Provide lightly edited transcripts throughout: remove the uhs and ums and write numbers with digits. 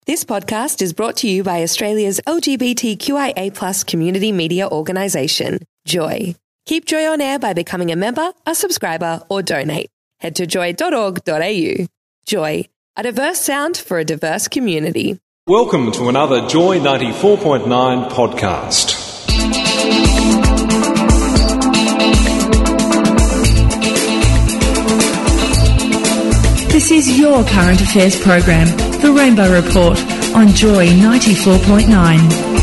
This podcast is brought to you by Australia's LGBTQIA+ community media organisation, Joy. Keep Joy on air by becoming a member, a subscriber, or donate. Head to joy.org.au. Joy, a diverse sound for a diverse community. Welcome to another Joy 94.9 podcast. This is your current affairs program, The Rainbow Report, on Joy 94.9.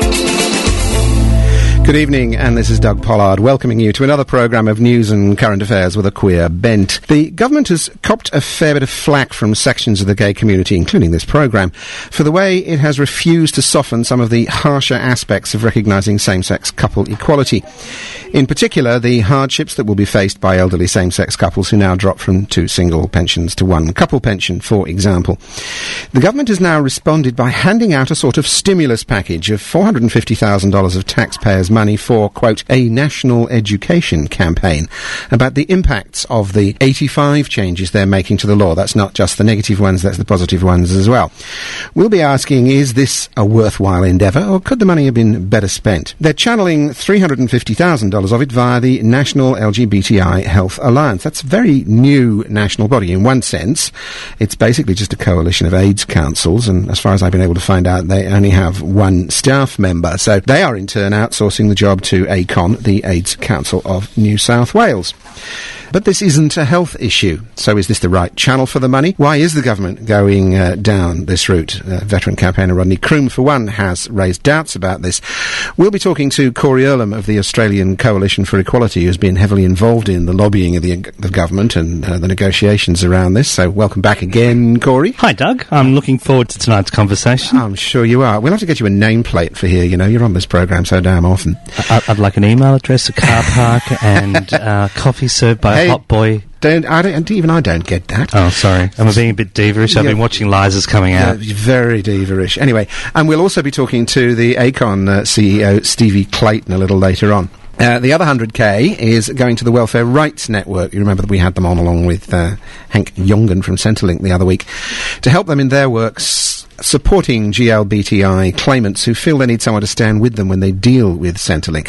Good evening, and this is Doug Pollard welcoming you to another programme of news and current affairs with a queer bent. The government has copped a fair bit of flack from sections of the gay community, including this programme, for the way it has refused to soften some of the harsher aspects of recognising same-sex couple equality. In particular, the hardships that will be faced by elderly same-sex couples who now drop from 2 single pensions to 1 couple pension, for example. The government has now responded by handing out a sort of stimulus package of $450,000 of taxpayers' money for, quote, a national education campaign about the impacts of the 85 changes they're making to the law. That's not just the negative ones, that's the positive ones as well. We'll be asking, is this a worthwhile endeavour, or could the money have been better spent? They're channeling $350,000 of it via the National LGBTI Health Alliance. That's a very new national body. In one sense, it's basically just a coalition of AIDS councils, and as far as I've been able to find out, they only have 1 staff member. So they are in turn outsourcing the job to ACON, the AIDS Council of New South Wales. But this isn't a health issue. So is this the right channel for the money? Why is the government going down this route? Veteran campaigner Rodney Croome, for one, has raised doubts about this. We'll be talking to Corey Earlham of the Australian Coalition for Equality, who's been heavily involved in the lobbying of the government and the negotiations around this. So welcome back again, Corey. Hi, Doug. I'm looking forward to tonight's conversation. I'm sure you are. We'll have to get you a nameplate for here. You know, you're on this program so damn often. I'd like an email address, a car park, and coffee served by a hot boy. I don't get that. Oh, sorry. Am I being a bit diva-ish? I've been watching Liza's coming out. Yeah, very diva-ish. Anyway, and we'll also be talking to the ACON CEO, Stevie Clayton, a little later on. The other 100k is going to the Welfare Rights Network. You remember that we had them on along with Hank Jongen from Centrelink the other week to help them in their works supporting GLBTI claimants who feel they need someone to stand with them when they deal with Centrelink.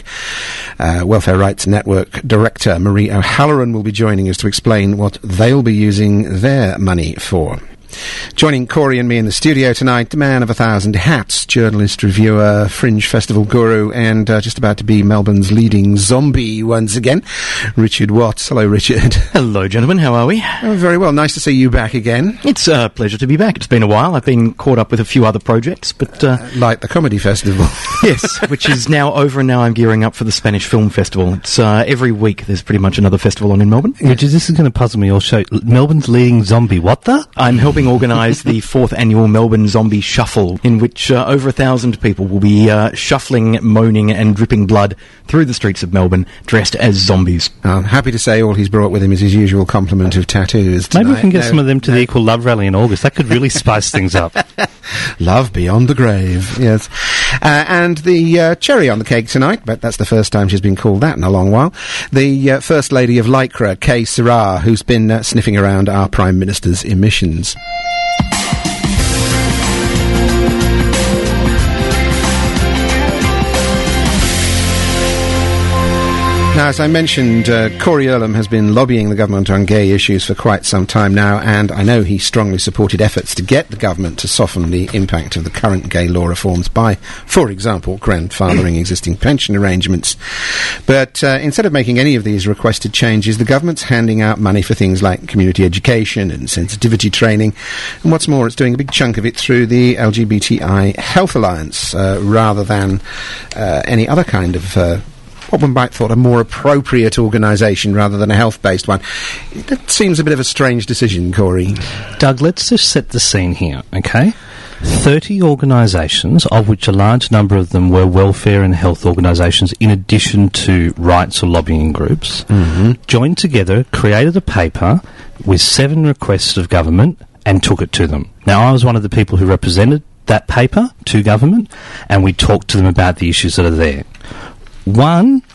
Welfare Rights Network Director Marie O'Halloran will be joining us to explain what they'll be using their money for. Joining Corey and me in the studio tonight, the man of 1,000 hats, journalist, reviewer, Fringe Festival guru, and just about to be Melbourne's leading zombie once again, Richard Watts. Hello, Richard. Hello, gentlemen. How are we? Oh, very well. Nice to see you back again. It's a pleasure to be back. It's been a while. I've been caught up with a few other projects, but... like the Comedy Festival. Yes, which is now over, and now I'm gearing up for the Spanish Film Festival. It's every week there's pretty much another festival on in Melbourne. Richard, this is going to puzzle me. I'll show Melbourne's leading zombie. What the? I'm helping organise the 4th annual Melbourne Zombie Shuffle, in which over 1,000 people will be shuffling, moaning and dripping blood through the streets of Melbourne, dressed as zombies. I'm happy to say all he's brought with him is his usual complement of tattoos tonight. Maybe we can get some of them to the Equal Love Rally in August. That could really spice things up. Love beyond the grave, yes. And the cherry on the cake tonight, but that's the first time she's been called that in a long while, the First Lady of Lycra, Kay Sirrar, who's been sniffing around our Prime Minister's emissions. Now, as I mentioned, Corey Earlham has been lobbying the government on gay issues for quite some time now, and I know he strongly supported efforts to get the government to soften the impact of the current gay law reforms by, for example, grandfathering existing pension arrangements. But instead of making any of these requested changes, the government's handing out money for things like community education and sensitivity training, and what's more, it's doing a big chunk of it through the LGBTI Health Alliance, rather than any other kind of what one might thought a more appropriate organisation rather than a health-based one. That seems a bit of a strange decision, Corey. Doug, let's just set the scene here, okay? 30 organisations, of which a large number of them were welfare and health organisations, in addition to rights or lobbying groups, joined together, created a paper with 7 requests of government and took it to them. Now, I was one of the people who represented that paper to government, and we talked to them about the issues that are there. One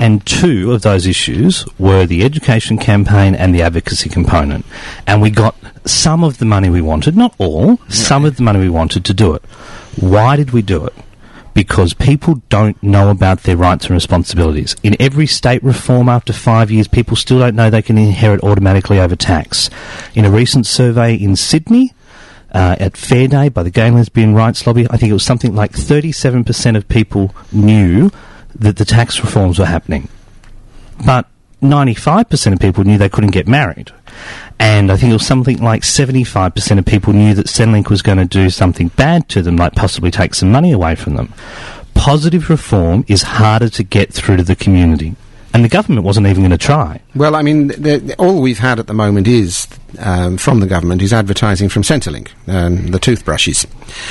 And two of those issues were the education campaign and the advocacy component. And we got some of the money we wanted, not all, some of the money we wanted to do it. Why did we do it? Because people don't know about their rights and responsibilities. In every state reform after 5 years, people still don't know they can inherit automatically over tax. In a recent survey in Sydney, at Fair Day by the Gay and Lesbian Rights Lobby, I think it was something like 37% of people knew that the tax reforms were happening. But 95% of people knew they couldn't get married. And I think it was something like 75% of people knew that Centrelink was going to do something bad to them, like possibly take some money away from them. Positive reform is harder to get through to the community. And the government wasn't even going to try. Well, I mean, all we've had at the moment is, from the government, is advertising from Centrelink, the toothbrushes.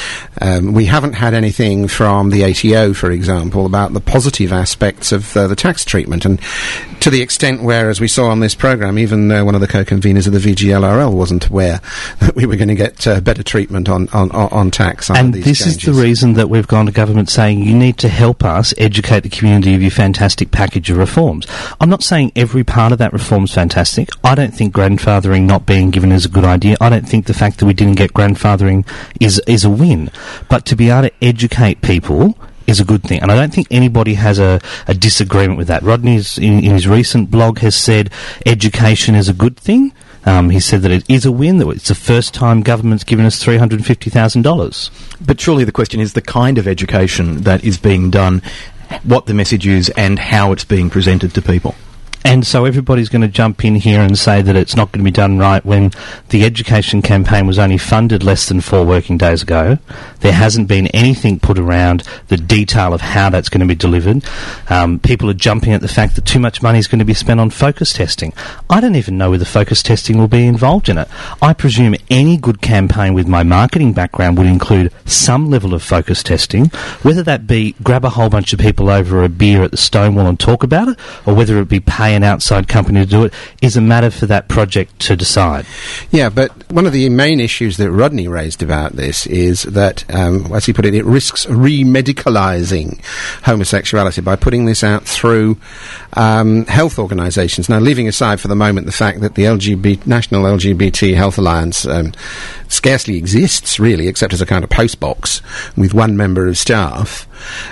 We haven't had anything from the ATO, for example, about the positive aspects of the tax treatment. And to the extent where, as we saw on this programme, even one of the co-conveners of the VGLRL wasn't aware that we were going to get better treatment on tax. And this changes. Is the reason that we've gone to government saying, you need to help us educate the community of your fantastic package of reforms. I'm not saying every part of that reform is fantastic. I don't think grandfathering not being given is a good idea. I don't think the fact that we didn't get grandfathering is a win. But to be able to educate people is a good thing. And I don't think anybody has a disagreement with that. Rodney, in his recent blog, has said education is a good thing. He said that it is a win, that it's the first time government's given us $350,000. But surely the question is the kind of education that is being done, what the message is and how it's being presented to people. And so everybody's going to jump in here and say that it's not going to be done right when the education campaign was only funded less than 4 working days ago. There hasn't been anything put around the detail of how that's going to be delivered. People are jumping at the fact that too much money is going to be spent on focus testing. I don't even know whether focus testing will be involved in it. I presume any good campaign with my marketing background would include some level of focus testing, whether that be grab a whole bunch of people over a beer at the Stonewall and talk about it, or whether it be pay an outside company to do it, is a matter for that project to decide. Yeah, but one of the main issues that Rodney raised about this is that, as he put it, it risks re-medicalising homosexuality by putting this out through health organisations. Now, leaving aside for the moment the fact that the National LGBT Health Alliance scarcely exists, really, except as a kind of postbox with one member of staff,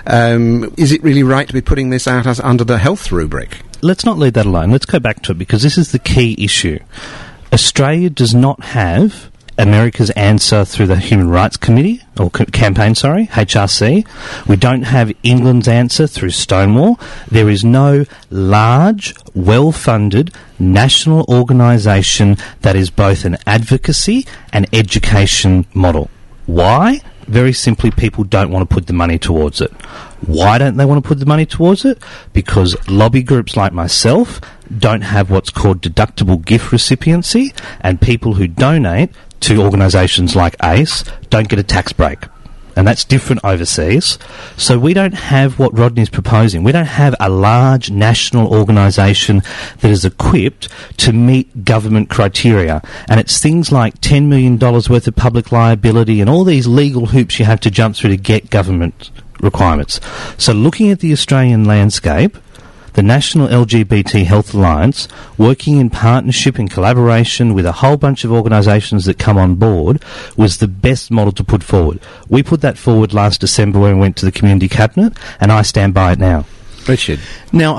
is it really right to be putting this out as under the health rubric? Let's not leave that alone. Let's go back to it, because this is the key issue. Australia does not have America's answer through the Human Rights Committee, or campaign, HRC. We don't have England's answer through Stonewall. There is no large, well-funded national organisation that is both an advocacy and education model. Why? Very simply, people don't want to put the money towards it. Why don't they want to put the money towards it? Because lobby groups like myself don't have what's called deductible gift recipiency, and people who donate to organisations like ACE don't get a tax break. And that's different overseas. So we don't have what Rodney's proposing. We don't have a large national organisation that is equipped to meet government criteria. And it's things like $10 million worth of public liability and all these legal hoops you have to jump through to get government requirements. So looking at the Australian landscape, the National LGBT Health Alliance, working in partnership and collaboration with a whole bunch of organisations that come on board, was the best model to put forward. We put that forward last December when we went to the Community Cabinet, and I stand by it now. Richard. Now,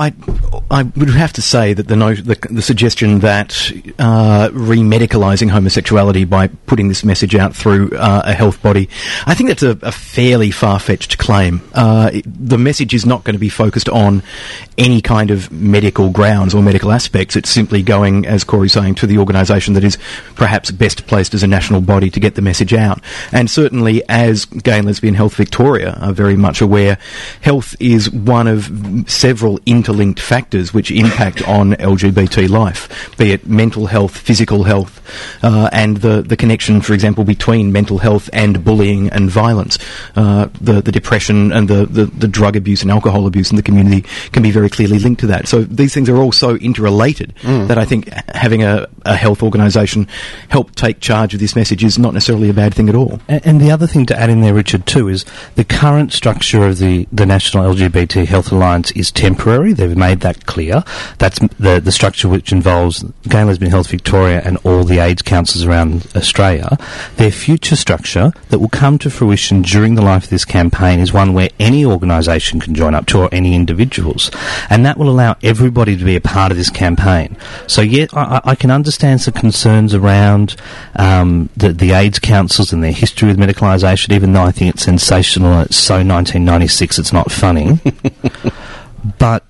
I would have to say that the suggestion that re-medicalising homosexuality by putting this message out through a health body, I think that's a fairly far-fetched claim. The message is not going to be focused on any kind of medical grounds or medical aspects. It's simply going, as Corey's saying, to the organisation that is perhaps best placed as a national body to get the message out. And certainly, as Gay and Lesbian Health Victoria are very much aware, health is one of several interlinked factors which impact on LGBT life, be it mental health, physical health, and the connection, for example, between mental health and bullying and violence. The depression and the drug abuse and alcohol abuse in the community can be very clearly linked to that. So these things are all so interrelated that I think having a health organisation help take charge of this message is not necessarily a bad thing at all. And the other thing to add in there, Richard, too, is the current structure of the National LGBT Health Alliance is temporary. They've made that clear. That's the structure which involves Gay and Lesbian Health Victoria and all the AIDS councils around Australia. Their future structure that will come to fruition during the life of this campaign is one where any organisation can join up to, or any individuals. And that will allow everybody to be a part of this campaign. So, yeah, I can understand some concerns around the AIDS councils and their history with medicalisation, even though I think it's sensational and it's so 1996 it's not funny. But,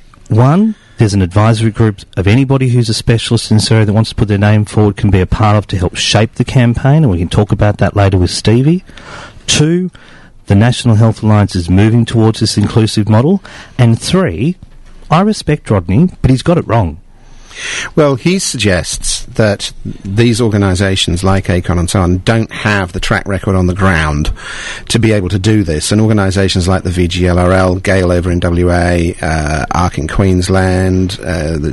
one, there's an advisory group of anybody who's a specialist in this area that wants to put their name forward can be a part of to help shape the campaign, and we can talk about that later with Stevie. 2, the National Health Alliance is moving towards this inclusive model. And 3, I respect Rodney, but he's got it wrong. Well, he suggests that these organisations like ACON and so on don't have the track record on the ground to be able to do this, and organisations like the VGLRL, GALE over in WA, ARC in Queensland, the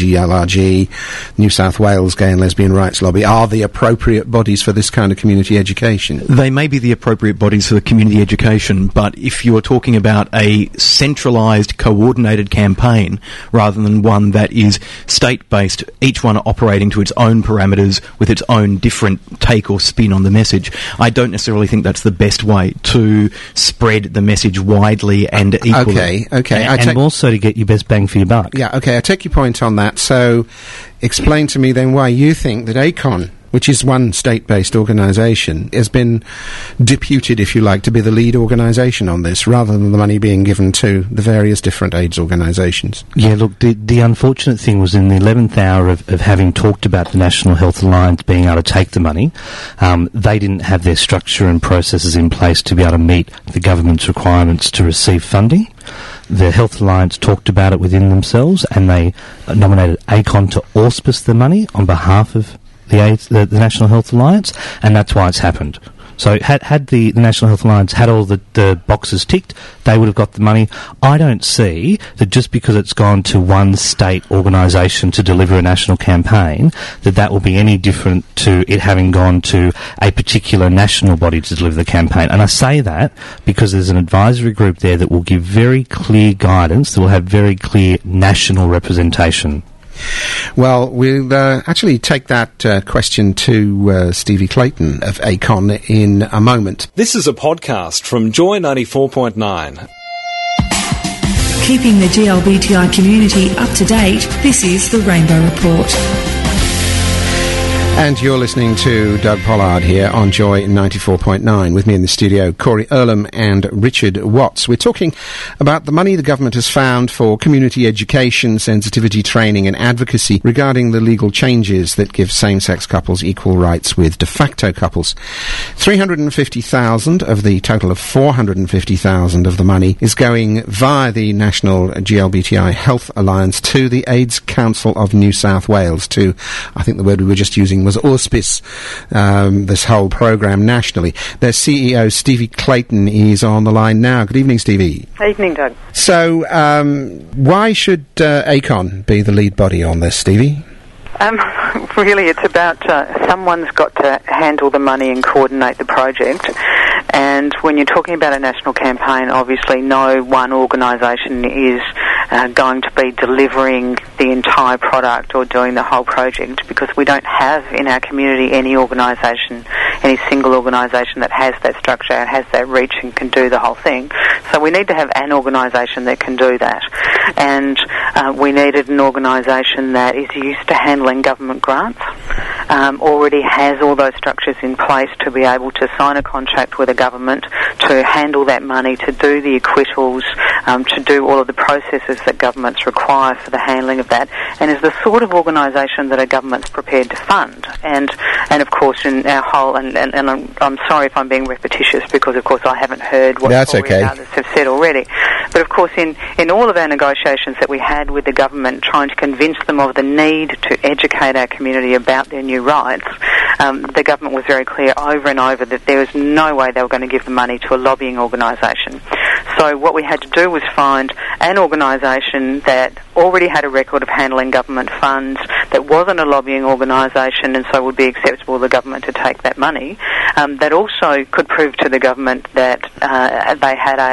TGLRG, New South Wales Gay and Lesbian Rights Lobby are the appropriate bodies for this kind of community education. They may be the appropriate bodies for the community education, but if you're talking about a centralised, coordinated campaign rather than one that is state-based, each one operating to its own parameters with its own different take or spin on the message, I don't necessarily think that's the best way to spread the message widely and equally. Okay. And also to get your best bang for your buck. Yeah, okay, I take your point on that. So explain to me then why you think that ACON, which is one state-based organisation, has been deputed, if you like, to be the lead organisation on this, rather than the money being given to the various different AIDS organisations. Yeah, look, the unfortunate thing was in the 11th hour of having talked about the National Health Alliance being able to take the money, they didn't have their structure and processes in place to be able to meet the government's requirements to receive funding. The Health Alliance talked about it within themselves, and they nominated ACON to auspice the money on behalf of the National Health Alliance, and that's why it's happened. So had the National Health Alliance had all the boxes ticked, they would have got the money. I don't see that just because it's gone to one state organisation to deliver a national campaign, that will be any different to it having gone to a particular national body to deliver the campaign. And I say that because there's an advisory group there that will give very clear guidance, that will have very clear national representation. Well, we'll actually take that question to Stevie Clayton of ACON in a moment. This is a podcast from Joy 94.9. Keeping the GLBTI community up to date, this is the Rainbow Report. And you're listening to Doug Pollard here on Joy 94.9. With me in the studio, Corey Earlham and Richard Watts. We're talking about the money the government has found for community education, sensitivity training and advocacy regarding the legal changes that give same-sex couples equal rights with de facto couples. 350,000 of the total of 450,000 of the money is going via the National GLBTI Health Alliance to the AIDS Council of New South Wales, to, I think the word we were just using was auspice this whole program nationally. Their CEO, Stevie Clayton, is on the line now. Good evening, Stevie. Evening, Doug. So, why should ACON be the lead body on this, Stevie? Really, it's about someone's got to handle the money and coordinate the project. And when you're talking about a national campaign, obviously no one organisation is going to be delivering the entire product or doing the whole project, because we don't have in our community any organisation, any single organisation that has that structure and has that reach and can do the whole thing. So we need to have an organisation that can do that. And we needed an organisation that is used to handling government grants, already has all those structures in place to be able to sign a contract with a government, to handle that money, to do the acquittals, to do all of the processes that governments require for the handling of that, and is the sort of organisation that a government's prepared to fund. And of course, in our whole, and I'm sorry if I'm being repetitious, because of course I haven't heard what Corey and others have said already, but of course in all of our negotiations that we had with the government, trying to convince them of the need to educate our community about their new rights, the government was very clear over and over that there was no way they were going to give the money to a lobbying organisation. So what we had to do was find an organisation that already had a record of handling government funds, that wasn't a lobbying organisation and so would be acceptable to the government to take that money, that also could prove to the government that they had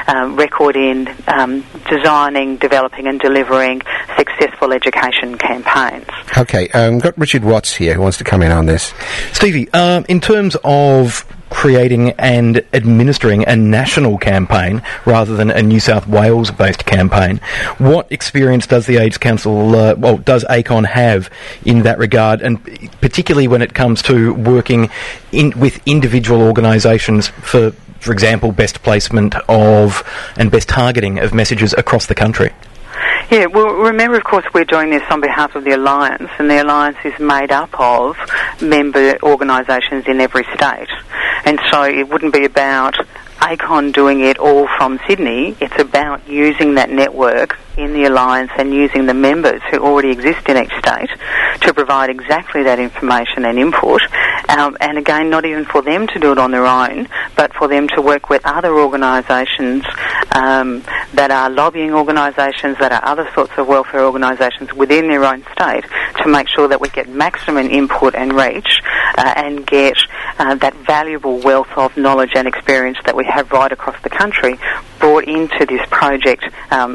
record in designing, developing and delivering successful education campaigns. Okay, got Richard Watts here who wants to come in on this. Stevie, in terms of creating and administering a national campaign rather than a New South Wales-based campaign, what experience does the AIDS Council, does ACON have in that regard, and particularly when it comes to working with individual organisations for example, best placement of and best targeting of messages across the country? Yeah, well, remember, of course, we're doing this on behalf of the Alliance, and the Alliance is made up of member organisations in every state. And so it wouldn't be about ACON doing it all from Sydney. It's about using that network in the Alliance and using the members who already exist in each state to provide exactly that information and input. And again, not even for them to do it on their own, but for them to work with other organisations that are lobbying organisations, that are other sorts of welfare organisations within their own state, to make sure that we get maximum input and reach and get that valuable wealth of knowledge and experience that we have right across the country brought into this project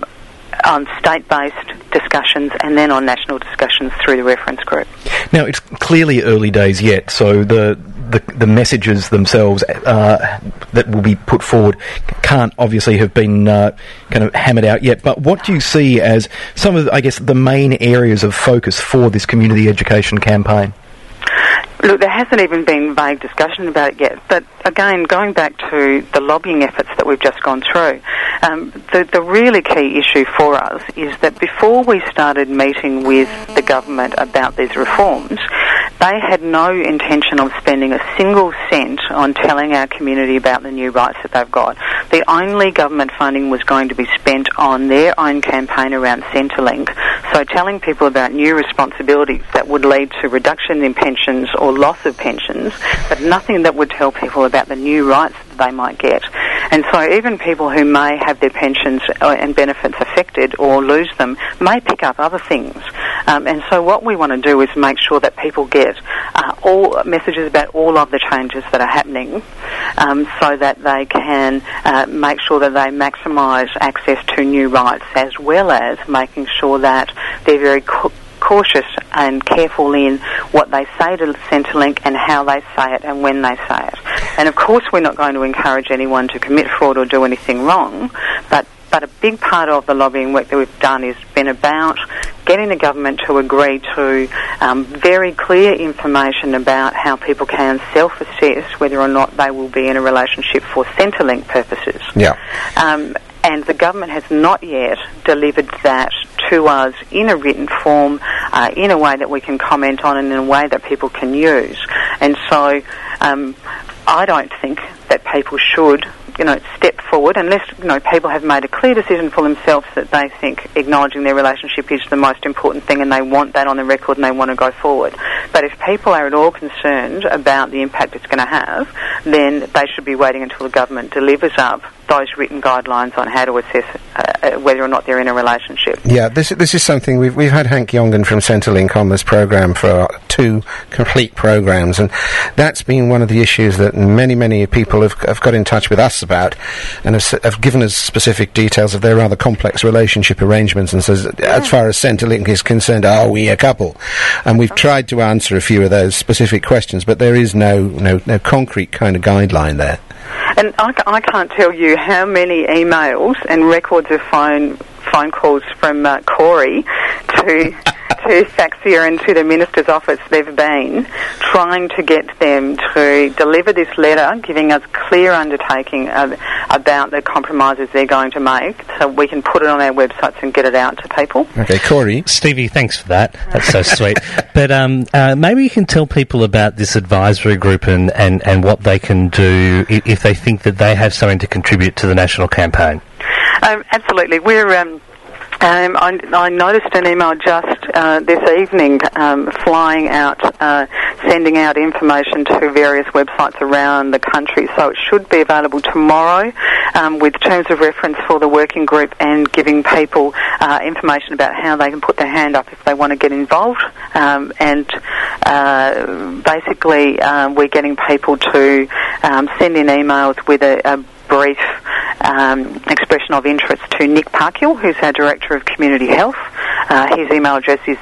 on state-based discussions and then on national discussions through the reference group. Now, it's clearly early days yet, so the messages themselves that will be put forward can't obviously have been kind of hammered out yet, but what do you see as some of, I guess, the main areas of focus for this community education campaign? Look, there hasn't even been vague discussion about it yet, but again, going back to the lobbying efforts that we've just gone through, the really key issue for us is that before we started meeting with the government about these reforms, they had no intention of spending a single cent on telling our community about the new rights that they've got. The only government funding was going to be spent on their own campaign around Centrelink, so telling people about new responsibilities that would lead to reduction in pensions or loss of pensions, but nothing that would tell people about the new rights that they might get. And so even people who may have their pensions and benefits affected or lose them may pick up other things. And so what we want to do is make sure that people get all messages about all of the changes that are happening, so that they can make sure that they maximise access to new rights, as well as making sure that they're very cautious and careful in what they say to Centrelink and how they say it and when they say it. And of course we're not going to encourage anyone to commit fraud or do anything wrong, but a big part of the lobbying work that we've done has been about getting the government to agree to very clear information about how people can self-assess whether or not they will be in a relationship for Centrelink purposes. Yeah. And the government has not yet delivered that to us in a written form, in a way that we can comment on and in a way that people can use. And so I don't think that people should, step forward unless, people have made a clear decision for themselves that they think acknowledging their relationship is the most important thing and they want that on the record and they want to go forward. But if people are at all concerned about the impact it's going to have, then they should be waiting until the government delivers up those written guidelines on how to assess whether or not they're in a relationship. Yeah, this is something we've had Hank Yongan from Centrelink on this program for 2 complete programs, and that's been one of the issues that many people have got in touch with us about, and have given us specific details of their rather complex relationship arrangements, and says, as far as Centrelink is concerned, are we a couple? And we've tried to answer a few of those specific questions, but there is no concrete kind of guideline there. And I can't tell you how many emails and records of phone calls from Corey to Saxia and to the Minister's office they've been trying to get them to deliver this letter giving us clear undertaking about the compromises they're going to make, so we can put it on our websites and get it out to people. Okay, Corey. Stevie, thanks for that. That's so sweet. But maybe you can tell people about this advisory group and what they can do if they think that they have something to contribute to the national campaign. Absolutely. We're I noticed an email just this evening flying out, sending out information to various websites around the country, so it should be available tomorrow with terms of reference for the working group and giving people information about how they can put their hand up if they want to get involved. Basically, we're getting people to send in emails with a brief expression of interest to Nick Parkhill, who's our Director of Community Health. His email address is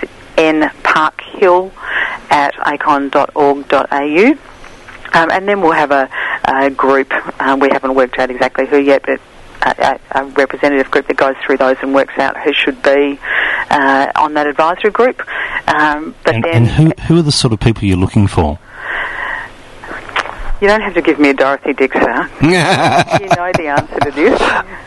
nparkhill@acon.org.au. And then we'll have a group, we haven't worked out exactly who yet, but a representative group that goes through those and works out who should be on that advisory group. And who are the sort of people you're looking for? You don't have to give me a Dorothy Dixer. You know the answer to this.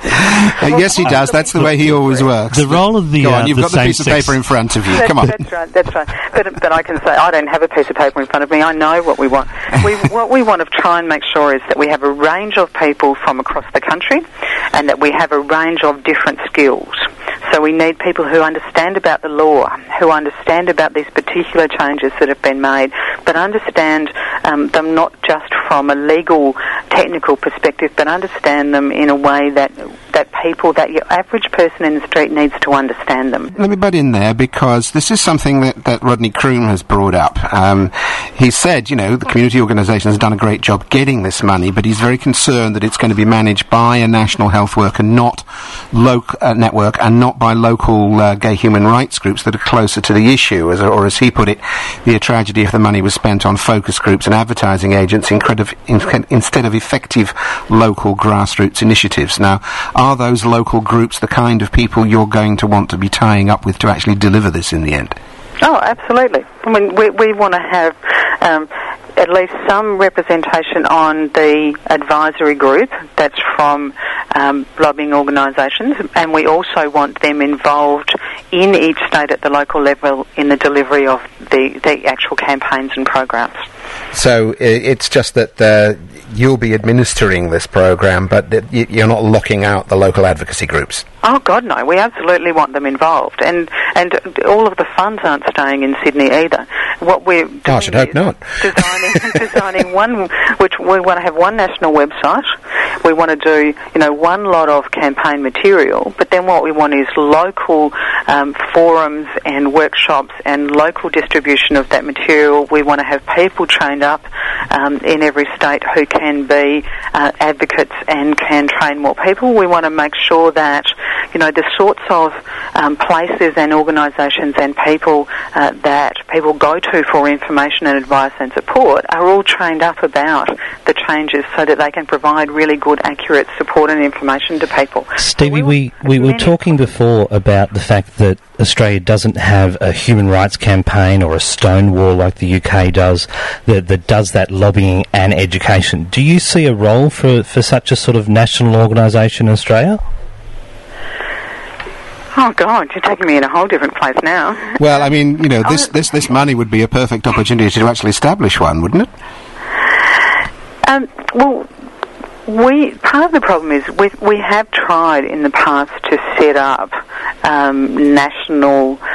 Yes, he does. That's the way he always works. The role of the Go on, you've got the piece of paper in front of you. Come on. That's right. But I can say I don't have a piece of paper in front of me. I know what we want. What we want to try and make sure is that we have a range of people from across the country, and that we have a range of different skills. So we need people who understand about the law, who understand about these particular changes that have been made, but understand them not just from a legal, technical perspective, but understand them in a way that your average person in the street needs to understand them. Let me butt in there, because this is something that Rodney Croome has brought up. He said, the community organisation has done a great job getting this money, but he's very concerned that it's going to be managed by a national health worker, not network, and not by local gay human rights groups that are closer to the issue, or as he put it, the tragedy if the money was spent on focus groups and advertising agents instead of effective local grassroots initiatives. Now, are those local groups the kind of people you're going to want to be tying up with to actually deliver this in the end? Oh, absolutely. I mean, we want to have at least some representation on the advisory group that's from lobbying organisations, and we also want them involved in each state at the local level in the delivery of the actual campaigns and programs. So it's just that you'll be administering this program, but that you're not locking out the local advocacy groups. Oh God, no! We absolutely want them involved, and all of the funds aren't staying in Sydney either. What we're doing I should hope not. designing one, which we want to have one national website. We want to do one lot of campaign material, but then what we want is local forums and workshops and local distribution of that material. We want to have people trained up in every state who can be advocates and can train more people. We want to make sure that the sorts of places and organisations and people that people go to for information and advice and support are all trained up about the changes so that they can provide really good, accurate support and information to people. Stevie, we were talking before about the fact that Australia doesn't have a human rights campaign or a Stonewall like the UK does that does that lobbying and education. Do you see a role for such a sort of national organisation in Australia? Oh God, you're taking me in a whole different place now. Well, I mean, this money would be a perfect opportunity to actually establish one, wouldn't it? Part of the problem is we have tried in the past to set up national,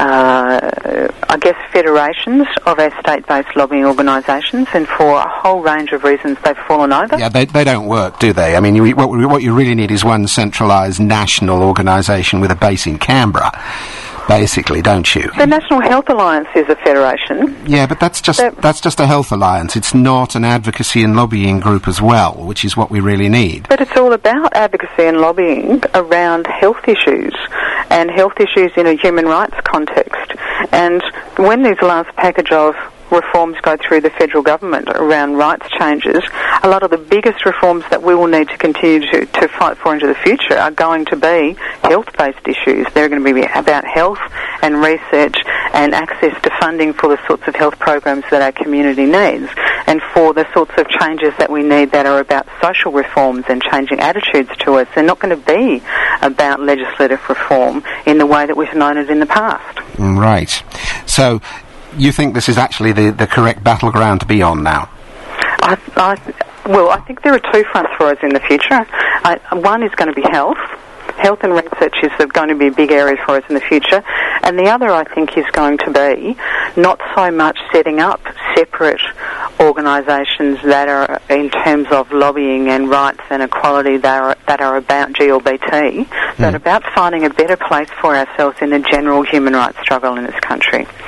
federations of our state-based lobbying organisations, and for a whole range of reasons they've fallen over. Yeah, they don't work, do they? I mean, what you really need is one centralised national organisation with a base in Canberra, basically, don't you? The National Health Alliance is a federation. Yeah, but that's just a health alliance. It's not an advocacy and lobbying group as well, which is what we really need. But it's all about advocacy and lobbying around health issues, and health issues in a human rights context. And when this last package of reforms go through the federal government around rights changes, a lot of the biggest reforms that we will need to continue to fight for into the future are going to be health-based issues. They're going to be about health and research and access to funding for the sorts of health programs that our community needs, and for the sorts of changes that we need that are about social reforms and changing attitudes to it. They're not going to be about legislative reform in the way that we've known it in the past. Right. So you think this is actually the correct battleground to be on now? I think there are two fronts for us in the future. One is going to be health. Health and research is going to be big areas for us in the future. And the other, I think, is going to be not so much setting up separate organisations that are, in terms of lobbying and rights and equality, that are about GLBT, but about finding a better place for ourselves in the general human rights struggle in this country. So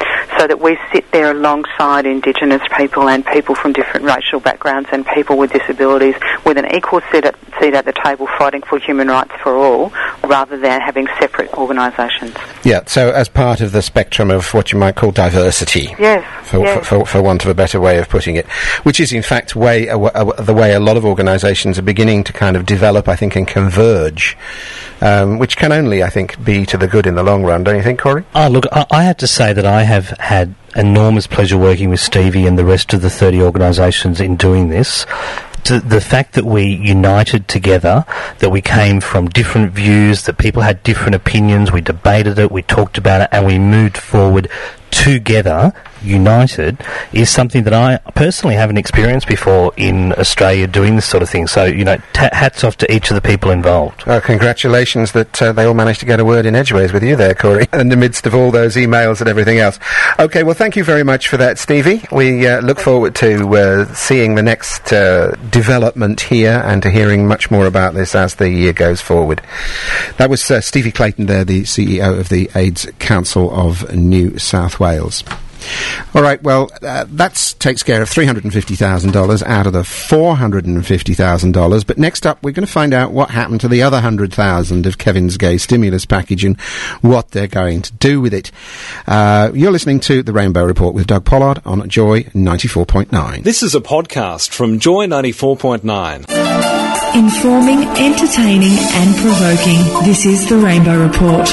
so that we sit there alongside Indigenous people and people from different racial backgrounds and people with disabilities with an equal seat at the table fighting for human rights for all, rather than having separate organisations. Yeah, so as part of the spectrum of what you might call diversity. Yes. For want of a better way of putting it, which is in fact the way a lot of organisations are beginning to kind of develop, I think, and converge, which can only, I think, be to the good in the long run, don't you think, Corey? Oh, look, I have to say that I have had enormous pleasure working with Stevie and the rest of the 30 organisations in doing this. The fact that we united together, that we came from different views, that people had different opinions, we debated it, we talked about it, and we moved forward together, united, is something that I personally haven't experienced before in Australia doing this sort of thing. So, hats off to each of the people involved. Well, congratulations that they all managed to get a word in edgeways with you there, Corey, in the midst of all those emails and everything else. OK, well, thank you very much for that, Stevie. We look forward to seeing the next development here and to hearing much more about this as the year goes forward. That was Stevie Clayton there, the CEO of the AIDS Council of New South Wales. All right, well, that takes care of $350,000 out of the $450,000. But next up, we're going to find out what happened to the other $100,000 of Kevin's gay stimulus package and what they're going to do with it. You're listening to The Rainbow Report with Doug Pollard on Joy 94.9. This is a podcast from Joy 94.9. Informing, entertaining and provoking. This is The Rainbow Report.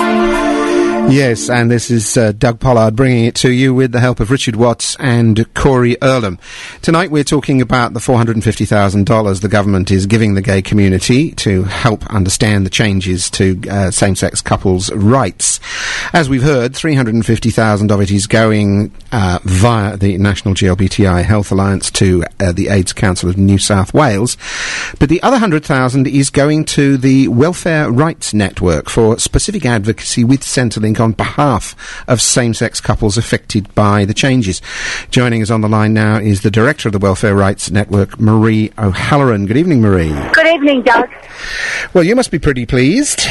Yes, and this is Doug Pollard bringing it to you with the help of Richard Watts and Corey Earlham. Tonight we're talking about the $450,000 the government is giving the gay community to help understand the changes to same-sex couples' rights. As we've heard, $350,000 of it is going via the National GLBTI Health Alliance to the AIDS Council of New South Wales, but the other $100,000 is going to the Welfare Rights Network for specific advocacy with Centrelink on behalf of same-sex couples affected by the changes. Joining us on the line now is the Director of the Welfare Rights Network, Marie O'Halloran. Good evening, Marie. Good evening, Doug. Well, you must be pretty pleased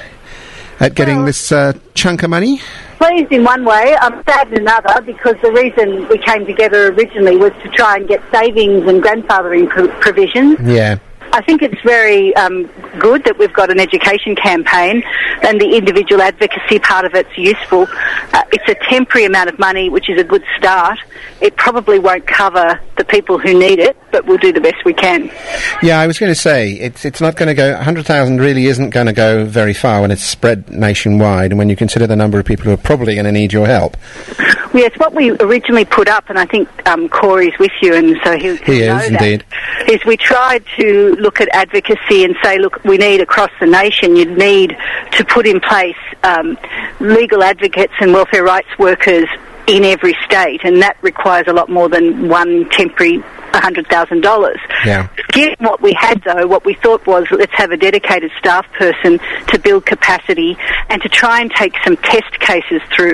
at getting this chunk of money. Pleased in one way, I'm sad in another, because the reason we came together originally was to try and get savings and grandfathering provisions. Yeah. I think it's very good that we've got an education campaign, and the individual advocacy part of it's useful. It's a temporary amount of money, which is a good start. It probably won't cover the people who need it, but we'll do the best we can. Yeah, I was going to say, it's not going to go, 100,000 really isn't going to go very far when it's spread nationwide, and when you consider the number of people who are probably going to need your help. Well, it's what we originally put up, and I think Corey's with you, and so he'll he know is, that. indeed. Is we tried to look at advocacy and say, look, we need across the nation, you need to put in place legal advocates and welfare rights workers in every state, and that requires a lot more than one temporary $100,000. Yeah. Given what we had, though, what we thought was, let's have a dedicated staff person to build capacity and to try and take some test cases through.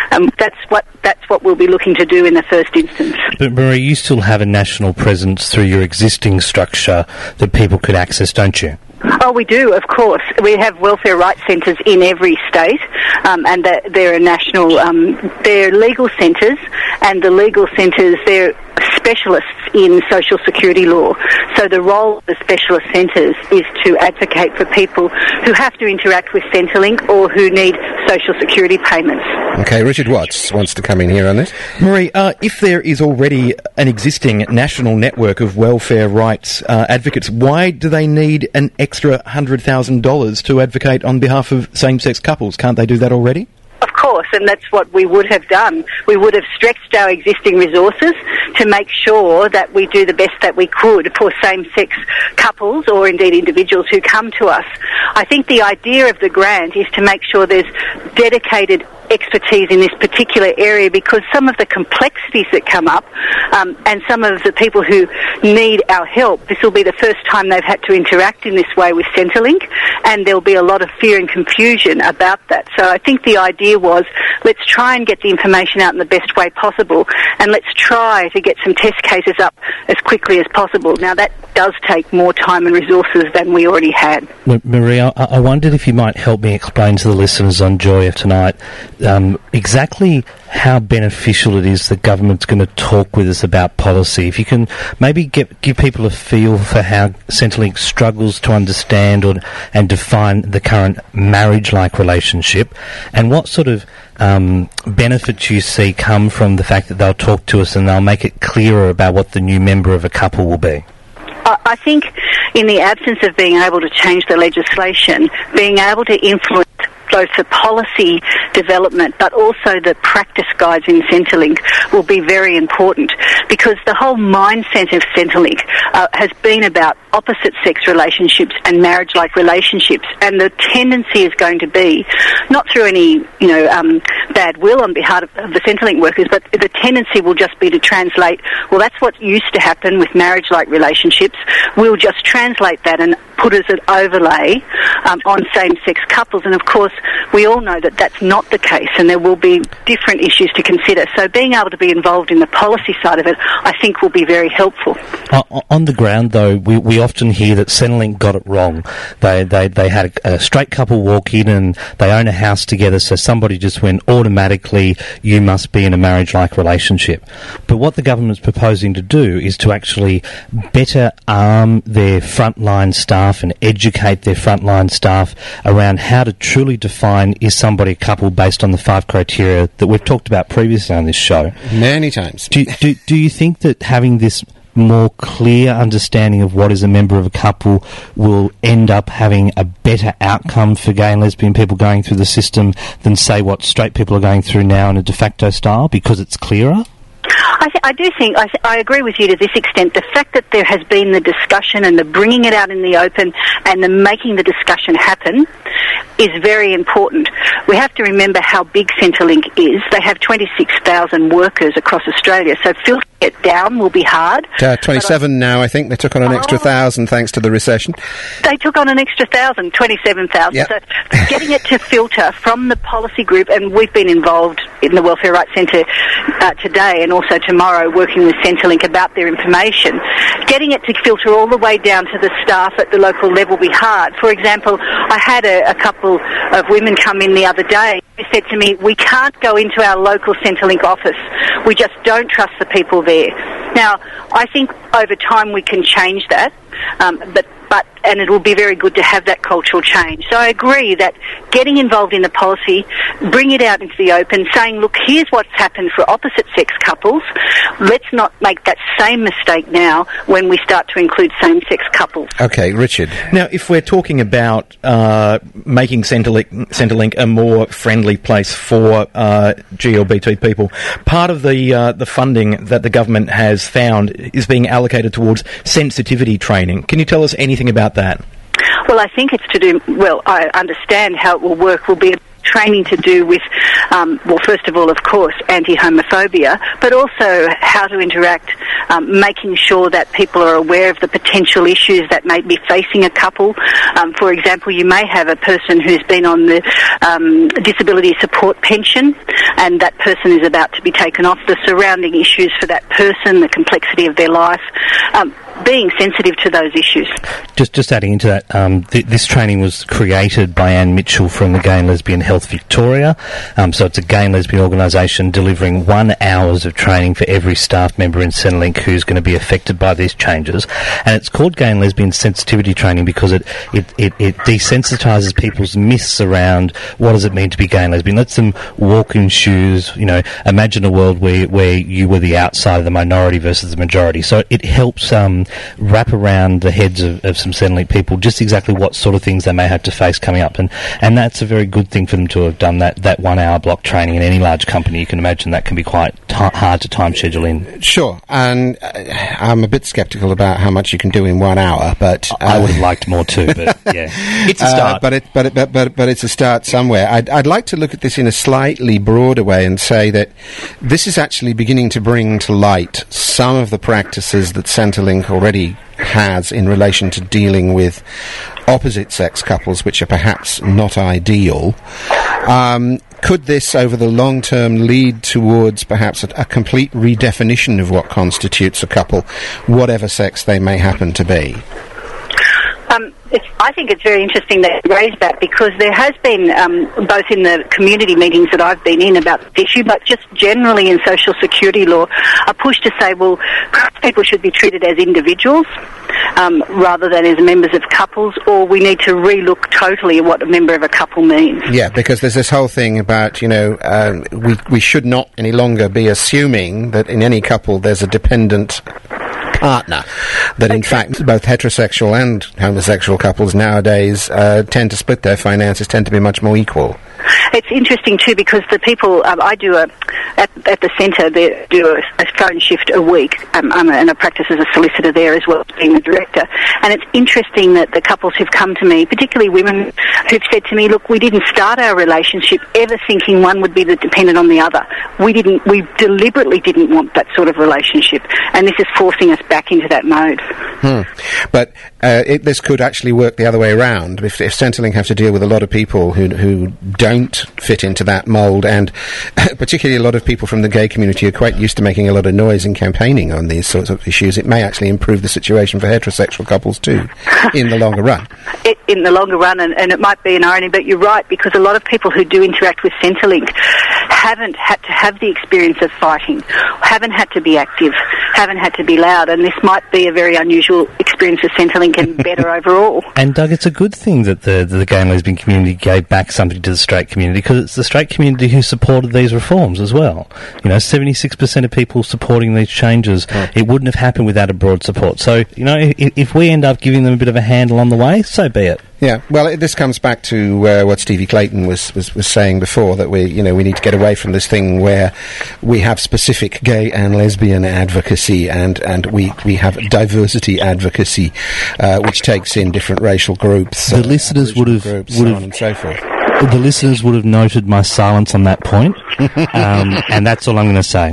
That's what we'll be looking to do in the first instance. But Marie, you still have a national presence through your existing structure that people could access, don't you? Oh, we do, of course. We have welfare rights centres in every state, and they're a national, they're legal centres, and the legal centres, they're specialists in social security law. So the role of the specialist centres is to advocate for people who have to interact with Centrelink or who need social security payments. Okay, Richard Watts wants to come in here on this. Marie, if there is already an existing national network of welfare rights advocates, why do they need an extra $100,000 to advocate on behalf of same-sex couples? Can't they do that already? Of course, and that's what we would have done. We would have stretched our existing resources to make sure that we do the best that we could for same-sex couples or indeed individuals who come to us. I think the idea of the grant is to make sure there's dedicated expertise in this particular area, because some of the complexities that come up and some of the people who need our help, this will be the first time they've had to interact in this way with Centrelink, and there'll be a lot of fear and confusion about that. So I think the idea was, let's try and get the information out in the best way possible, and let's try to get some test cases up as quickly as possible. Now that does take more time and resources than we already had. Maria, I wondered if you might help me explain to the listeners on Joy tonight exactly how beneficial it is the government's going to talk with us about policy. If you can maybe give people a feel for how Centrelink struggles to understand and define the current marriage-like relationship, and what sort of benefits you see come from the fact that they'll talk to us and they'll make it clearer about what the new member of a couple will be. I think in the absence of being able to change the legislation, being able to influence both the policy development but also the practice guides in Centrelink will be very important, because the whole mindset of Centrelink has been about opposite-sex relationships and marriage-like relationships, and the tendency is going to be, not through any bad will on behalf of the Centrelink workers, but the tendency will just be to translate, well, that's what used to happen with marriage-like relationships, we'll just translate that and put as an overlay on same-sex couples. And of course, we all know that that's not the case, and there will be different issues to consider. So being able to be involved in the policy side of it, I think, will be very helpful. On the ground, though, we often hear that Centrelink got it wrong. They had a straight couple walk in and they own a house together, so somebody just went automatically, you must be in a marriage-like relationship. But what the government's proposing to do is to actually better arm their frontline staff and educate their frontline staff around how to truly define, is somebody a couple, based on the 5 criteria that we've talked about previously on this show. Many times. Do you think that having this more clear understanding of what is a member of a couple will end up having a better outcome for gay and lesbian people going through the system than, say, what straight people are going through now in a de facto style, because it's clearer? I do think, I agree with you to this extent. The fact that there has been the discussion and the bringing it out in the open and the making the discussion happen is very important. We have to remember how big Centrelink is. They have 26,000 workers across Australia, so filtering it down will be hard. 27 now, I think. They took on an extra 1,000 thanks to the recession. They took on an extra 1,000, 27,000. Yep. So getting it to filter from the policy group, and we've been involved in the Welfare Rights Centre today and also tomorrow working with Centrelink about their information. Getting it to filter all the way down to the staff at the local level will be hard. For example, I had a couple of women come in the other day who said to me, we can't go into our local Centrelink office. We just don't trust the people there. Now, I think over time we can change that, and it will be very good to have that cultural change. So I agree that getting involved in the policy, bring it out into the open, saying, look, here's what's happened for opposite-sex couples. Let's not make that same mistake now when we start to include same-sex couples. Okay, Richard. Now, if we're talking about making Centrelink a more friendly place for GLBT people, part of the funding that the government has found is being allocated towards sensitivity training. Can you tell us anything about that? Well, I think it's to do, I understand how it will work, will be training to do with, first of all, of course, anti-homophobia, but also how to interact, making sure that people are aware of the potential issues that may be facing a couple. For example, you may have a person who's been on the disability support pension, and that person is about to be taken off. The surrounding issues for that person, the complexity of their life, being sensitive to those issues. Just adding into that, this training was created by Anne Mitchell from the Gay and Lesbian Health Victoria. So it's a gay and lesbian organisation delivering 1 hour of training for every staff member in Centrelink who's going to be affected by these changes. And it's called Gay and Lesbian Sensitivity Training because it desensitisses people's myths around what does it mean to be gay and lesbian. Lets them walk in shoes, imagine a world where you were the outsider, the minority versus the majority. So it helps wrap around the heads of some Centrelink people just exactly what sort of things they may have to face coming up. And that's a very good thing for them to have done, that 1 hour block training. In any large company, you can imagine that can be quite hard to time schedule in. Sure, and I'm a bit sceptical about how much you can do in 1 hour, but... I would have liked more too, but yeah. It's a start. But it's a start somewhere. I'd like to look at this in a slightly broader way and say that this is actually beginning to bring to light some of the practices that Centrelink already has in relation to dealing with opposite-sex couples, which are perhaps not ideal. Could this, over the long term, lead towards perhaps a complete redefinition of what constitutes a couple, whatever sex they may happen to be? I think it's very interesting that you raised that, because there has been, both in the community meetings that I've been in about this issue, but just generally in social security law, a push to say, well, people should be treated as individuals rather than as members of couples, or we need to relook totally at what a member of a couple means. Yeah, because there's this whole thing about, we should not any longer be assuming that in any couple there's a dependent partner, that in fact both heterosexual and homosexual couples nowadays tend to split their finances, tend to be much more equal. It's interesting too, because the people I do at the centre, they do a phone shift a week, and I practice as a solicitor there as well as being the director. And it's interesting that the couples who've come to me, particularly women, who've said to me, "Look, we didn't start our relationship ever thinking one would be dependent on the other. We deliberately didn't want that sort of relationship, and this is forcing us back into that mode." But this could actually work the other way around. If Centrelink have to deal with a lot of people who don't fit into that mould, and particularly a lot of people from the gay community are quite used to making a lot of noise and campaigning on these sorts of issues, it may actually improve the situation for heterosexual couples too, in the longer run. In the longer run, and it might be an irony, but you're right, because a lot of people who do interact with Centrelink haven't had to have the experience of fighting, haven't had to be active, haven't had to be loud, and this might be a very unusual experience with Centrelink and better overall. And Doug, it's a good thing that the gay and lesbian community gave back something to the straight community, because it's the straight community who supported these reforms as well. 76% of people supporting these changes. It wouldn't have happened without a broad support. So, if we end up giving them a bit of a handle on the way, so be it. Yeah, well, this comes back to what Stevie Clayton was saying before, that we need to get away from this thing where we have specific gay and lesbian advocacy and we have diversity advocacy, which takes in different racial groups. The listeners would have so on and so forth. The listeners would have noted my silence on that point, and that's all I'm going to say.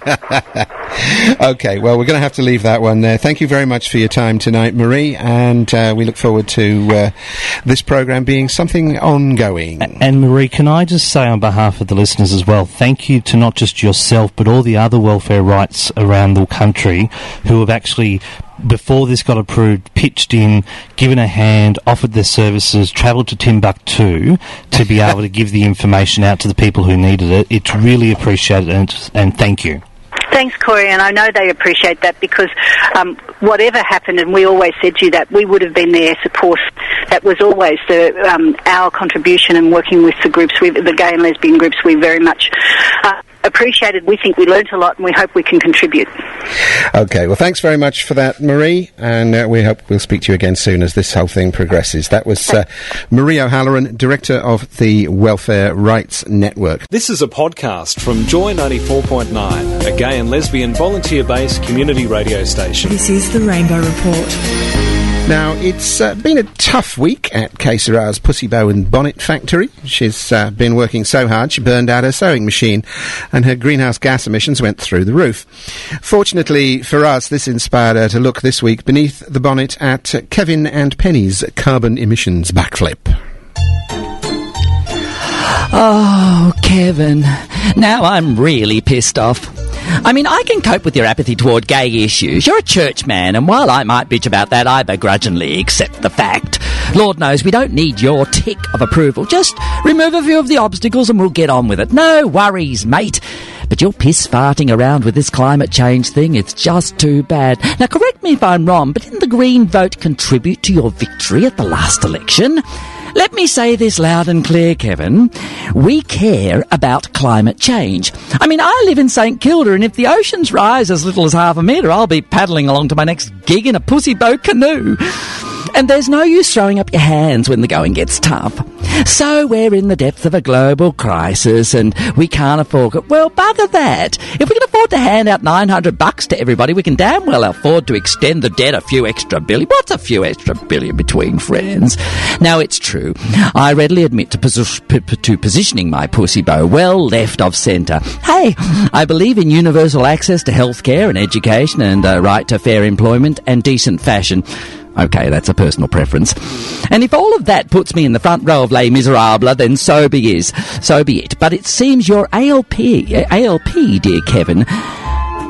Okay, well, we're going to have to leave that one there. Thank you very much for your time tonight, Marie, and we look forward to this program being something ongoing. And Marie, can I just say on behalf of the listeners as well, thank you to not just yourself, but all the other welfare rights around the country who have actually, before this got approved, pitched in, given a hand, offered their services, travelled to Timbuktu to be able to give the information out to the people who needed it. It's really appreciated, and thank you. Thanks, Corey, and I know they appreciate that, because whatever happened, and we always said to you that we would have been their support. That was always our contribution, and working with the groups, the gay and lesbian groups, we very much appreciated. We think we learnt a lot, and we hope we can contribute. Okay, well, thanks very much for that, Marie, and we hope we'll speak to you again soon as this whole thing progresses. That was Marie O'Halloran, Director of the Welfare Rights Network. This is a podcast from Joy 94.9, a gay and lesbian volunteer-based community radio station. This is the Rainbow Report. Now, it's been a tough week at Kay Sarah's Pussy Bow and Bonnet Factory. She's been working so hard she burned out her sewing machine, and her greenhouse gas emissions went through the roof. Fortunately for us, this inspired her to look this week beneath the bonnet at Kevin and Penny's carbon emissions backflip. Oh, Kevin, now I'm really pissed off. I mean, I can cope with your apathy toward gay issues. You're a church man, and while I might bitch about that, I begrudgingly accept the fact. Lord knows we don't need your tick of approval. Just remove a few of the obstacles and we'll get on with it. No worries, mate. But you're piss-farting around with this climate change thing. It's just too bad. Now, correct me if I'm wrong, but didn't the Green vote contribute to your victory at the last election? Let me say this loud and clear, Kevin. We care about climate change. I mean, I live in St Kilda, and if the oceans rise as little as half a metre, I'll be paddling along to my next gig in a pussy boat canoe. And there's no use throwing up your hands when the going gets tough. So we're in the depth of a global crisis and we can't afford it. Well, bugger that. If we can afford to hand out $900 to everybody, we can damn well afford to extend the debt a few extra billion. What's a few extra billion between friends? Now, it's true. I readily admit to positioning my pussy bow well left of centre. Hey, I believe in universal access to healthcare and education and right to fair employment and decent fashion. Okay, that's a personal preference. And if all of that puts me in the front row of Les Miserables, then so be it. But it seems your ALP, dear Kevin,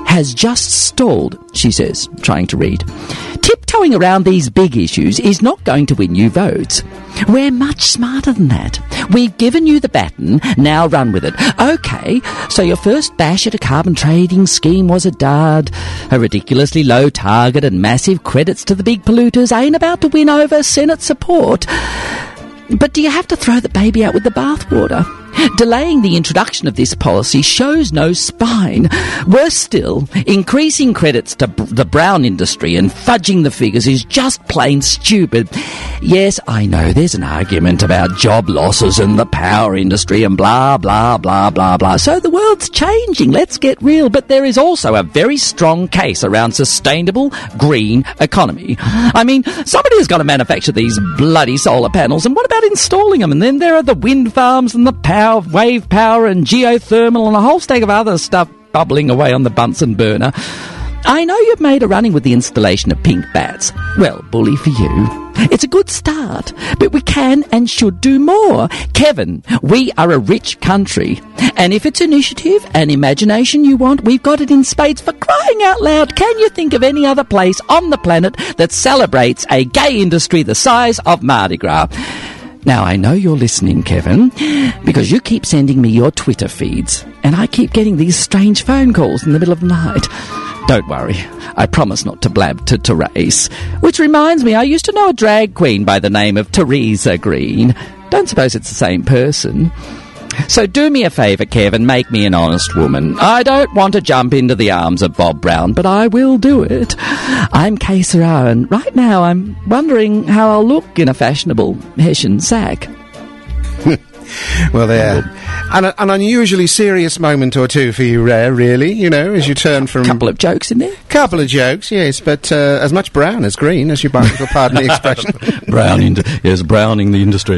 has just stalled, she says, trying to read. Tiptoeing around these big issues is not going to win you votes. We're much smarter than that. We've given you the baton, now run with it. OK, so your first bash at a carbon trading scheme was a dud. A ridiculously low target and massive credits to the big polluters ain't about to win over Senate support. But do you have to throw the baby out with the bathwater? Delaying the introduction of this policy shows no spine. Worse still, increasing credits to the brown industry and fudging the figures is just plain stupid. Yes, I know there's an argument about job losses in the power industry and blah, blah, blah, blah, blah. So the world's changing, let's get real. But there is also a very strong case around sustainable green economy. I mean, somebody has got to manufacture these bloody solar panels, and what about installing them? And then there are the wind farms and the wave power and geothermal and a whole stack of other stuff bubbling away on the Bunsen burner. I know you've made a running with the installation of pink bats. Well, bully for you. It's a good start, but we can and should do more. Kevin, we are a rich country, and if it's initiative and imagination you want, we've got it in spades. For crying out loud, can you think of any other place on the planet that celebrates a gay industry the size of Mardi Gras? Now, I know you're listening, Kevin, because you keep sending me your Twitter feeds, and I keep getting these strange phone calls in the middle of the night. Don't worry, I promise not to blab to Therese. Which reminds me, I used to know a drag queen by the name of Teresa Green. Don't suppose it's the same person. So do me a favour, Kev, and make me an honest woman. I don't want to jump into the arms of Bob Brown, but I will do it. I'm Kay Sarah, and right now I'm wondering how I'll look in a fashionable Hessian sack. Well, there. An unusually serious moment or two for you, Rare, really, you know, as you turn from... Couple of jokes in there? Couple of jokes, yes, but as much brown as green, as you pardon the expression. Browning the industry.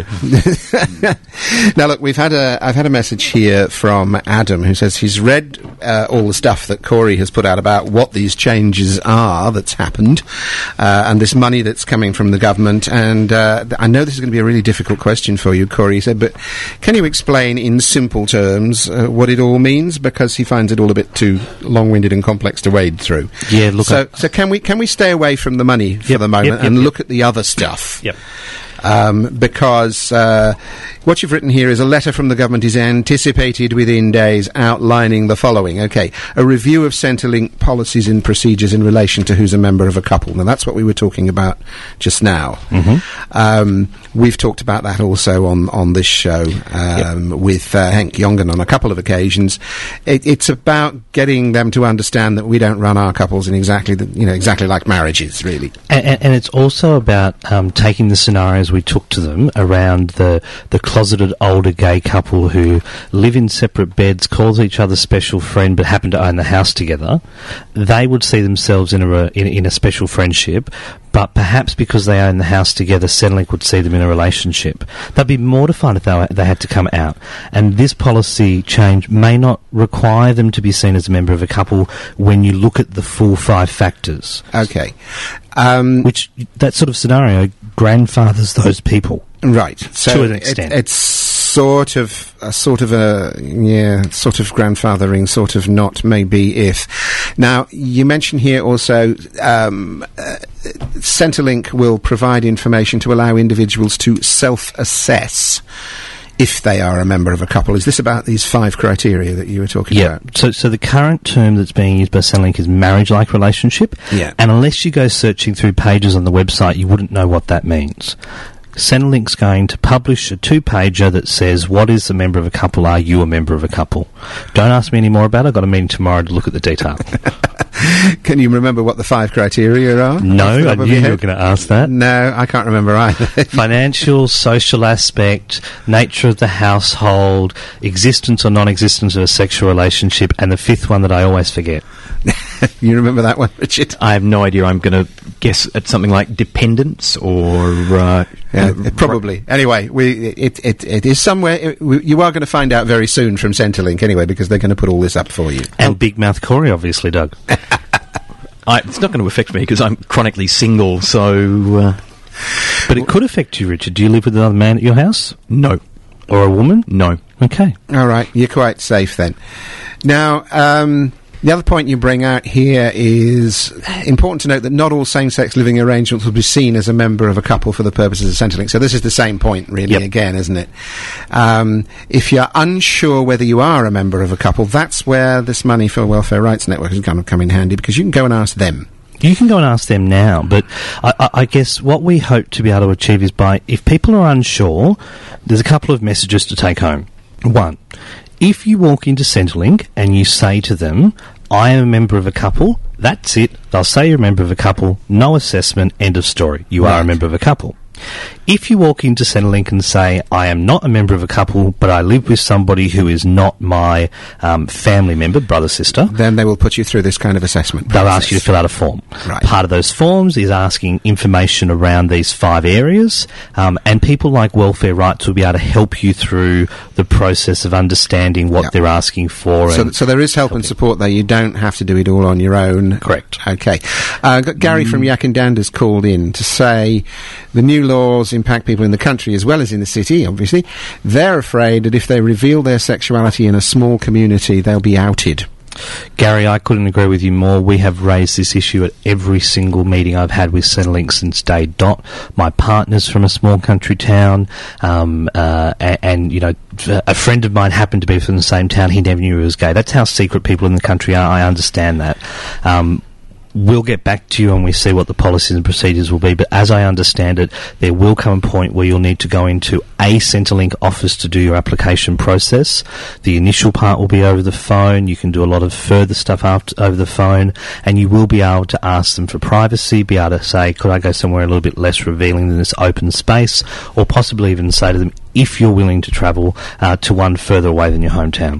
Now, look, I've had a message here from Adam, who says he's read all the stuff that Corey has put out about what these changes are that's happened, and this money that's coming from the government, and I know this is going to be a really difficult question for you, Corey, he said, but can you explain in simple terms what it all means? Because he finds it all a bit too long-winded and complex to wade through. Yeah, look. So can we stay away from the money for the moment and look at the other stuff? Yep. Because what you've written here is a letter from the government is anticipated within days outlining the following. Okay, a review of Centrelink policies and procedures in relation to who's a member of a couple. Now, that's what we were talking about just now. Mm-hmm. We've talked about that also on this show with Henk Jongen on a couple of occasions. It's about getting them to understand that we don't run our couples in exactly like marriages, really. And it's also about taking the scenarios we took to them around the closeted older gay couple who live in separate beds, calls each other special friend, but happen to own the house together. They would see themselves in a special friendship, but perhaps because they own the house together, Centrelink would see them in a relationship. They'd be mortified if they had to come out. And this policy change may not require them to be seen as a member of a couple when you look at the full 5 factors. Okay. Which, that sort of scenario grandfathers those people. Right. So to an extent. It's sort of grandfathering, sort of not, maybe if. Now, you mention here also Centrelink will provide information to allow individuals to self-assess if they are a member of a couple. Is this about these 5 criteria that you were talking about? So the current term that's being used by Centrelink is marriage-like relationship. Yeah. And unless you go searching through pages on the website, you wouldn't know what that means. Centrelink's going to publish a 2-pager that says, what is a member of a couple? Are you a member of a couple? Don't ask me any more about it. I've got a meeting tomorrow to look at the detail. Can you remember what the 5 criteria are? No, I knew you were going to ask that. No, I can't remember either. Financial, social aspect, nature of the household, existence or non-existence of a sexual relationship, and the 5th one that I always forget. You remember that one, Richard? I have no idea. I'm going to guess at something like dependence or... probably. Anyway, it is somewhere... you are going to find out very soon from Centrelink anyway, because they're going to put all this up for you. And Big Mouth Corey, obviously, Doug. It's not going to affect me because I'm chronically single, so... But it could affect you, Richard. Do you live with another man at your house? No. Or a woman? No. Okay. All right, you're quite safe then. Now, The other point you bring out here is important to note that not all same-sex living arrangements will be seen as a member of a couple for the purposes of Centrelink. So this is the same point, really, again, isn't it? If you're unsure whether you are a member of a couple, that's where this Money for Welfare Rights Network is going to come in handy, because you can go and ask them. You can go and ask them now, but I guess what we hope to be able to achieve is if people are unsure, there's a couple of messages to take home. One, if you walk into Centrelink and you say to them, I am a member of a couple, that's it. They'll say you're a member of a couple, no assessment, end of story. You are a member of a couple. If you walk into Centrelink and say, I am not a member of a couple, but I live with somebody who is not my family member, brother, sister, then they will put you through this kind of assessment process. They'll ask you to fill out a form. Right. Part of those forms is asking information around these 5 areas, and people like Welfare Rights will be able to help you through the process of understanding what they're asking for. So there is help and support there. You don't have to do it all on your own. Correct. Okay. Gary from Yakandanda called in to say the new laws impact people in the country as well as in the city, obviously. They're afraid that if they reveal their sexuality in a small community, they'll be outed. Gary, I couldn't agree with you more. We have raised this issue at every single meeting I've had with Centrelink since day dot. My partner's from a small country town, and you know, a friend of mine happened to be from the same town. He never knew he was gay. That's how secret people in the country are. I understand that. We'll get back to you when we see what the policies and procedures will be, but as I understand it, there will come a point where you'll need to go into a Centrelink office to do your application process. The initial part will be over the phone. You can do a lot of further stuff over the phone, and you will be able to ask them for privacy, be able to say, could I go somewhere a little bit less revealing than this open space, or possibly even say to them, if you're willing to travel to one further away than your hometown.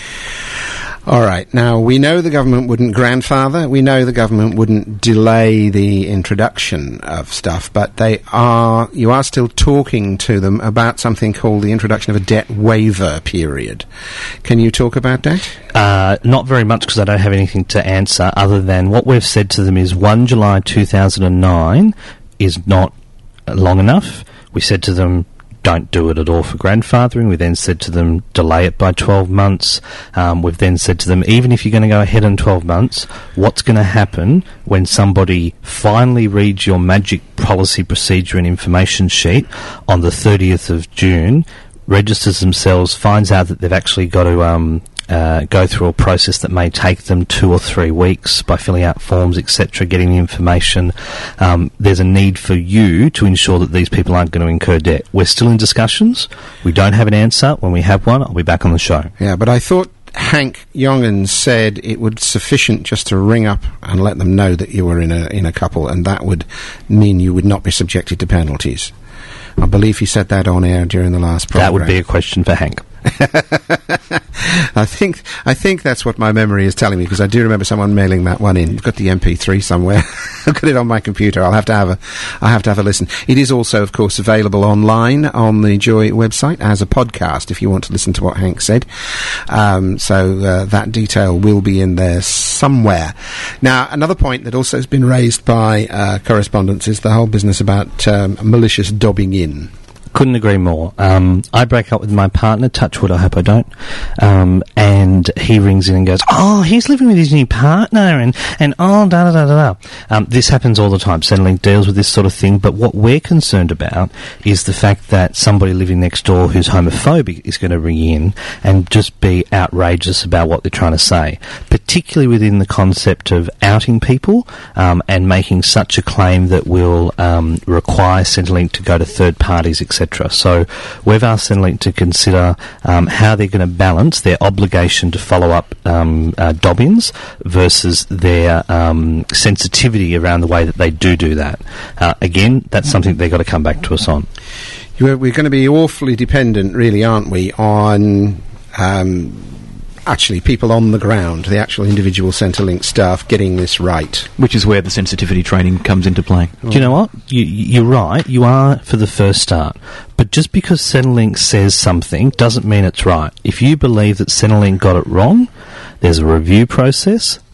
All right. Now, we know the government wouldn't grandfather. We know the government wouldn't delay the introduction of stuff, but you are still talking to them about something called the introduction of a debt waiver period. Can you talk about that? Not very much, because I don't have anything to answer, other than what we've said to them is 1 July 2009 is not long enough. We said to them, don't do it at all for grandfathering. We then said to them, delay it by 12 months. We've then said to them, even if you're going to go ahead in 12 months, what's going to happen when somebody finally reads your magic policy, procedure and information sheet on the 30th of June, registers themselves, finds out that they've actually got to go through a process that may take them 2 or 3 weeks by filling out forms, etc., getting the information. There's a need for you to ensure that these people aren't going to incur debt. We're still in discussions. We don't have an answer. When we have one, I'll be back on the show. Yeah, but I thought Hank Jongen said it would sufficient just to ring up and let them know that you were in a couple, and that would mean you would not be subjected to penalties. I believe he said that on air during the last program. That would be a question for Hank. I think that's what my memory is telling me, because I do remember someone mailing that one in. I've got the MP3 somewhere. I've got it on my computer. I'll have to have a listen. It is also, of course, available online on the Joy website as a podcast if you want to listen to what Hank said. So that detail will be in there somewhere. Now, another point that also has been raised by correspondents is the whole business about malicious dobbing in. Couldn't agree more. I break up with my partner, touch wood, I hope I don't, and he rings in and goes, oh, he's living with his new partner, and oh, da-da-da-da-da. This happens all the time. Centrelink deals with this sort of thing, but what we're concerned about is the fact that somebody living next door who's homophobic is going to ring in and just be outrageous about what they're trying to say, particularly within the concept of outing people and making such a claim that will require Centrelink to go to third parties, etc. So we've asked Centrelink to consider how they're going to balance their obligation to follow up dob-ins versus their sensitivity around the way that they do that. Again, that's something they've got to come back to us on. We're going to be awfully dependent, really, aren't we, on actually people on the ground, the actual individual Centrelink staff getting this right. Which is where the sensitivity training comes into play. Do you know what? You're right. You are for the first start. But just because Centrelink says something doesn't mean it's right. If you believe that Centrelink got it wrong, there's a review process.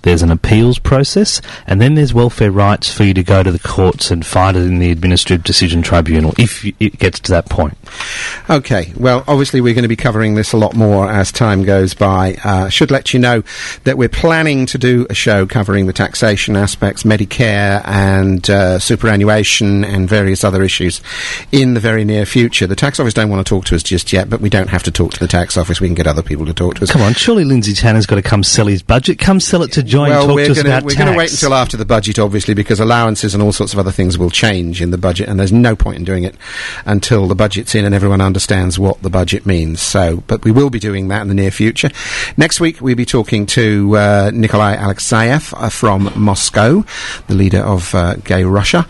there's an appeals process, and then there's welfare rights for you to go to the courts and fight it in the Administrative Decision Tribunal, if it gets to that point. Okay, well, obviously we're going to be covering this a lot more as time goes by. Should let you know that we're planning to do a show covering the taxation aspects, Medicare and superannuation and various other issues in the very near future. The tax office don't want to talk to us just yet, but we don't have to talk to the tax office. We can get other people to talk to us. Come on, surely Lindsay Tanner's got to come sell his budget. Come sell it to Joy and talk to us about tax. We're going to wait until after the budget, obviously, because allowances and all sorts of other things will change in the budget, and there's no point in doing it until the budget's in and everyone understands what the budget means. So, but we will be doing that in the near future. Next week, we'll be talking to Nikolai Alexeyev from Moscow, the leader of Gay Russia.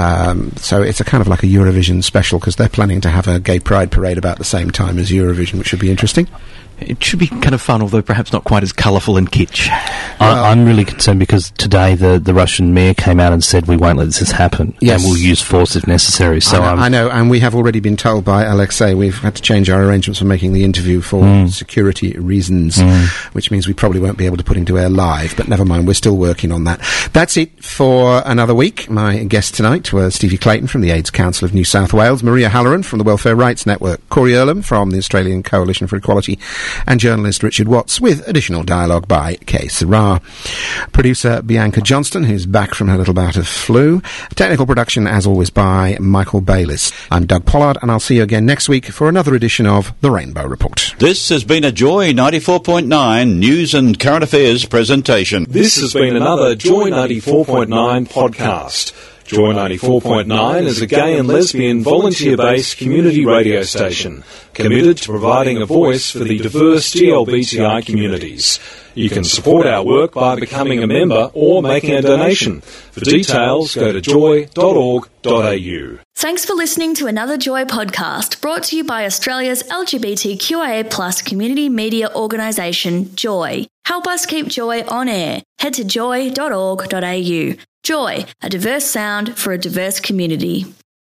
So it's a kind of like a Eurovision special, because they're planning to have a gay pride parade about the same time as Eurovision, which should be interesting. It should be kind of fun, although perhaps not quite as colourful and kitsch. I'm really concerned because today the Russian mayor came out and said we won't let this happen, yes, and we'll use force if necessary. So I know, and we have already been told by Alexei we've had to change our arrangements for making the interview for security reasons, which means we probably won't be able to put into air live, but never mind, we're still working on that. That's it for another week. My guest tonight was Stevie Clayton from the AIDS Council of New South Wales, Maria Halloran from the Welfare Rights Network, Corey Earlham from the Australian Coalition for Equality, and journalist Richard Watts, with additional dialogue by Kay Sarah. Producer Bianca Johnston, who's back from her little bout of flu. Technical production, as always, by Michael Bayliss. I'm Doug Pollard, and I'll see you again next week for another edition of The Rainbow Report. This has been a Joy 94.9 News and Current Affairs presentation. This has been another Joy 94.9 podcast. Joy 94.9 is a gay and lesbian volunteer-based community radio station committed to providing a voice for the diverse GLBTI communities. You can support our work by becoming a member or making a donation. For details, go to joy.org.au. Thanks for listening to another Joy podcast brought to you by Australia's LGBTQIA+ community media organisation, Joy. Help us keep Joy on air. Head to joy.org.au. Joy, a diverse sound for a diverse community.